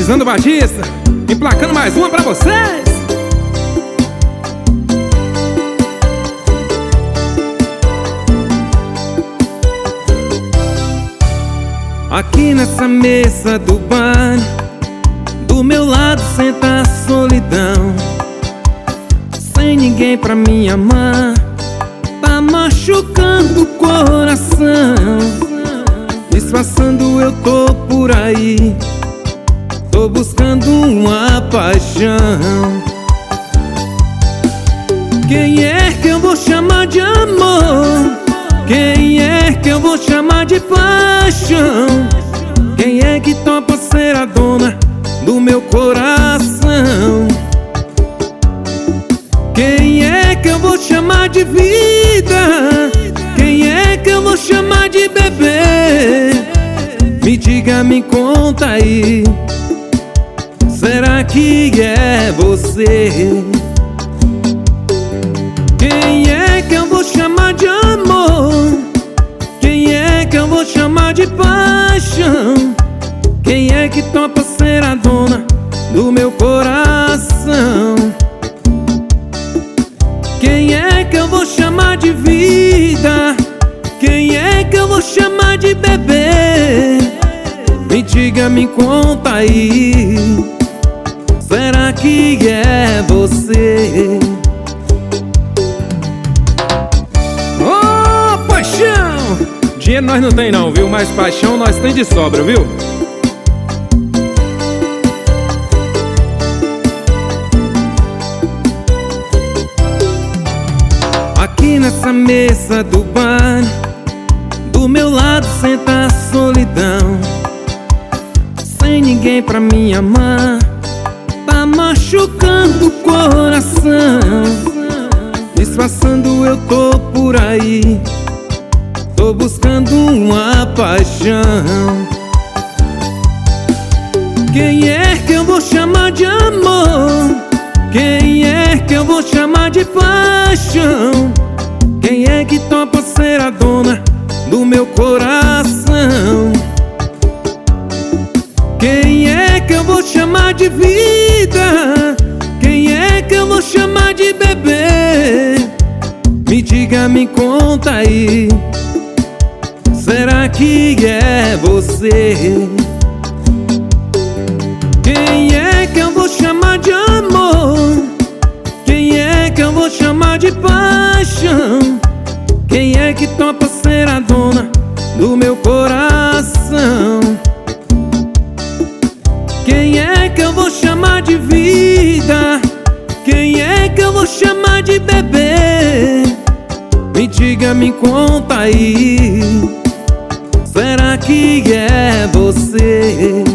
Batizando Batista, emplacando mais uma pra vocês. Aqui nessa mesa do bar, do meu lado senta a solidão. Sem ninguém pra me amar, tá machucando o coração. Disfarçando eu tô por aí, tô buscando uma paixão. Quem é que eu vou chamar de amor? Quem é que eu vou chamar de paixão? Quem é que topa ser a dona do meu coração? Quem é que eu vou chamar de vida? Quem é que eu vou chamar de bebê? Me diga, me conta aí, será que é você? Quem é que eu vou chamar de amor? Quem é que eu vou chamar de paixão? Quem é que topa ser a dona do meu coração? Quem é que eu vou chamar de vida? Quem é que eu vou chamar de bebê? Me diga, me conta aí, será que é você? Oh, paixão! Dinheiro nós não tem não, viu? Mas paixão nós tem de sobra, viu? Aqui nessa mesa do bar, do meu lado senta a solidão. Sem ninguém pra me amar, tá machucando o coração. Disfarçando eu tô por aí, tô buscando uma paixão. Quem é que eu vou chamar de amor? Quem é que eu vou chamar de paixão? Quem é que topa ser a dona do meu coração? Quem é que eu vou chamar de vida? Quem é que eu vou chamar de bebê? Me diga, me conta aí, será que é você? Quem é que eu vou chamar de amor? Quem é que eu vou chamar de paixão? Quem é que topa ser a dona do meu coração? Quem é que eu vou chamar de vida? Quem é que eu vou chamar de bebê? Me diga, me conta aí, será que é você?